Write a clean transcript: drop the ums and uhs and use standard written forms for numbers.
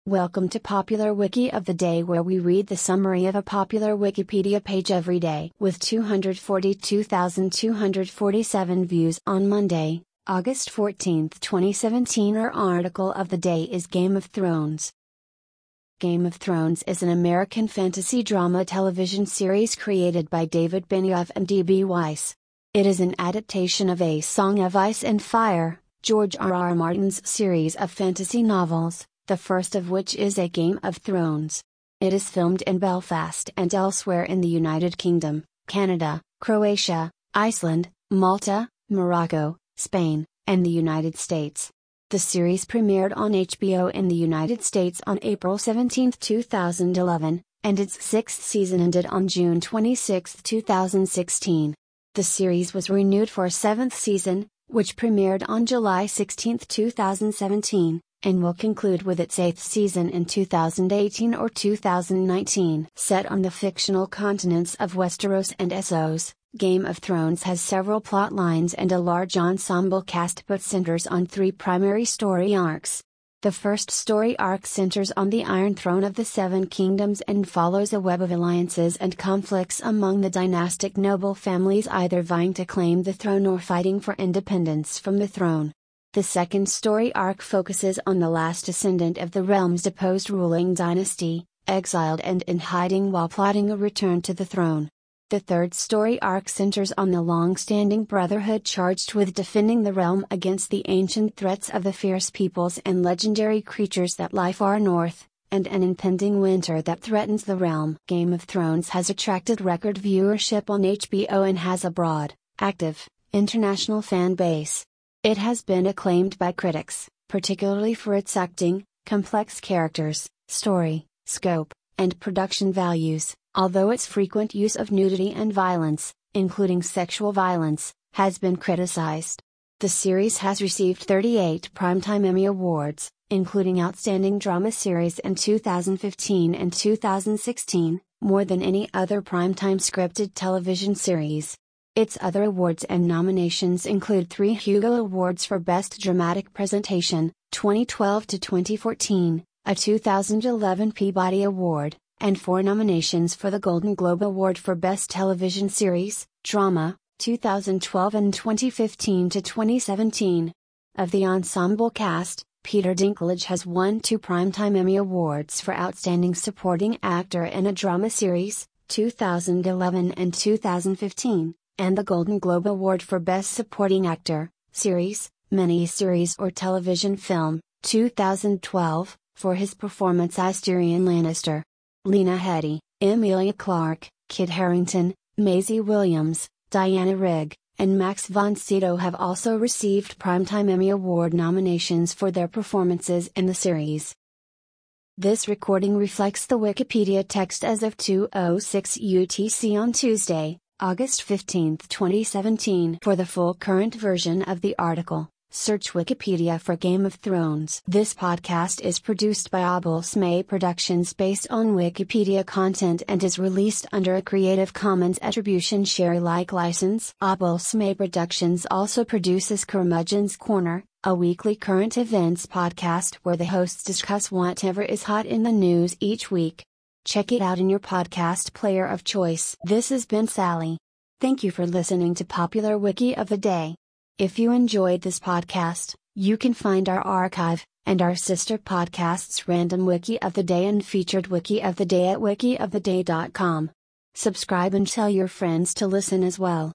Welcome to Popular Wiki of the Day, where we read the summary of a popular Wikipedia page every day. With 242,247 views on Monday, August 14, 2017, our article of the day is Game of Thrones. Game of Thrones is an American fantasy drama television series created by David Benioff and D.B. Weiss. It is an adaptation of A Song of Ice and Fire, George R.R. Martin's series of fantasy novels, the first of which is A Game of Thrones. It is filmed in Belfast and elsewhere in the United Kingdom, Canada, Croatia, Iceland, Malta, Morocco, Spain, and the United States. The series premiered on HBO in the United States on April 17, 2011, and its sixth season ended on June 26, 2016. The series was renewed for a seventh season, which premiered on July 16, 2017. And will conclude with its eighth season in 2018 or 2019. Set on the fictional continents of Westeros and Essos, Game of Thrones has several plot lines and a large ensemble cast but centers on three primary story arcs. The first story arc centers on the Iron Throne of the Seven Kingdoms and follows a web of alliances and conflicts among the dynastic noble families either vying to claim the throne or fighting for independence from the throne. The second story arc focuses on the last descendant of the realm's deposed ruling dynasty, exiled and in hiding while plotting a return to the throne. The third story arc centers on the long-standing brotherhood charged with defending the realm against the ancient threats of the fierce peoples and legendary creatures that lie far north, and an impending winter that threatens the realm. Game of Thrones has attracted record viewership on HBO and has a broad, active, international fan base. It has been acclaimed by critics, particularly for its acting, complex characters, story, scope, and production values, although its frequent use of nudity and violence, including sexual violence, has been criticized. The series has received 38 Primetime Emmy Awards, including Outstanding Drama Series in 2015 and 2016, more than any other primetime scripted television series. Its other awards and nominations include 3 Hugo Awards for Best Dramatic Presentation, 2012 to 2014, a 2011 Peabody Award, and 4 nominations for the Golden Globe Award for Best Television Series, Drama, 2012 and 2015 to 2017. Of the ensemble cast, Peter Dinklage has won 2 Primetime Emmy Awards for Outstanding Supporting Actor in a Drama Series, 2011 and 2015. And the Golden Globe Award for Best Supporting Actor, Series, Mini-Series or Television Film, 2012, for his performance as Tyrion Lannister. Lena Headey, Emilia Clarke, Kit Harington, Maisie Williams, Diana Rigg, and Max von Sydow have also received Primetime Emmy Award nominations for their performances in the series. This recording reflects the Wikipedia text as of 2:06 UTC on Tuesday, August 15, 2017. For the full current version of the article, search Wikipedia for Game of Thrones. This podcast is produced by Abel Smay Productions based on Wikipedia content and is released under a Creative Commons Attribution Share Alike license. Abel Smay Productions also produces Curmudgeon's Corner, a weekly current events podcast where the hosts discuss whatever is hot in the news each week. Check it out in your podcast player of choice. This has been Sally. Thank you for listening to Popular Wiki of the Day. If you enjoyed this podcast, you can find our archive, and our sister podcasts Random Wiki of the Day and Featured Wiki of the Day at wikioftheday.com. Subscribe and tell your friends to listen as well.